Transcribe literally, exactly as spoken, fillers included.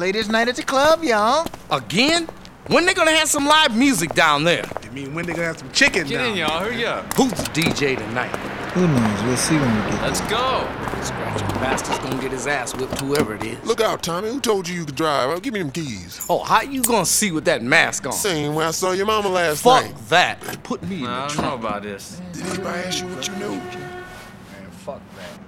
latest night at the club, y'all. Again? When they gonna have some live music down there? You mean when they gonna have some chicken Get down in, y'all. Hurry up. Who's the D J tonight? Who knows? We'll see when we get Let's there. go. Scratchy bastard's gonna get his ass whipped, whoever it is. Look out, Tommy. Who told you you could drive? Oh, give me them keys. Oh, how you gonna see with that mask on? Same way I saw your mama last Fuck night. that. Put me in I the don't know trunk. about this. Did anybody ask you what you knew? Man, fuck that.